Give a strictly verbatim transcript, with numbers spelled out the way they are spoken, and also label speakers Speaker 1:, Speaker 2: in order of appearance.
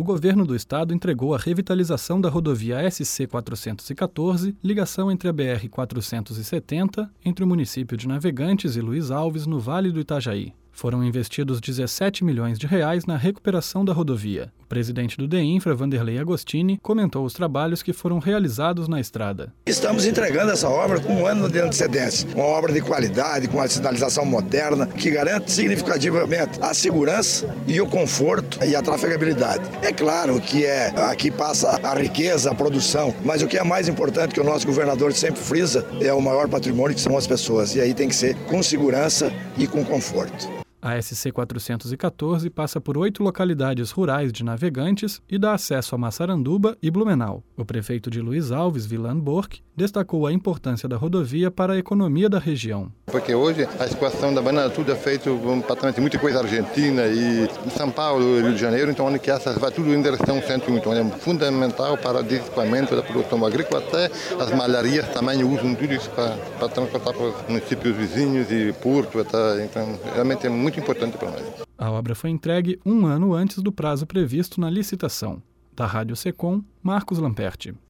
Speaker 1: o governo do estado entregou a revitalização da rodovia S C quatrocentos e quatorze, ligação entre a B R quatrocentos e setenta, entre o município de Navegantes e Luiz Alves, no Vale do Itajaí. Foram investidos dezessete milhões de reais na recuperação da rodovia. O presidente do DEINFRA, Vanderlei Agostini, comentou os trabalhos que foram realizados na estrada.
Speaker 2: Estamos entregando essa obra com um ano de antecedência. Uma obra de qualidade, com a sinalização moderna, que garante significativamente a segurança e o conforto e a trafegabilidade. É claro que é, aqui passa a riqueza, a produção, mas o que é mais importante, que o nosso governador sempre frisa, é o maior patrimônio, que são as pessoas. E aí tem que ser com segurança e com conforto.
Speaker 1: A S C quatrocentos e quatorze passa por oito localidades rurais de Navegantes e dá acesso a Massaranduba e Blumenau. O prefeito de Luiz Alves, Vilan Bork, destacou a importância da rodovia para a economia da região.
Speaker 3: Porque hoje a exportação da banana tudo é feito praticamente muita coisa argentina e São Paulo e Rio de Janeiro, então onde que essas vai tudo em direção ao centro, então é fundamental para o desenvolvimento da produção agrícola, até as malharias também usam tudo isso para, para transportar para os municípios vizinhos e Porto, até, então realmente é muito muito importante para nós.
Speaker 1: A obra foi entregue um ano antes do prazo previsto na licitação. Da Rádio Secom, Marcos Lamperti.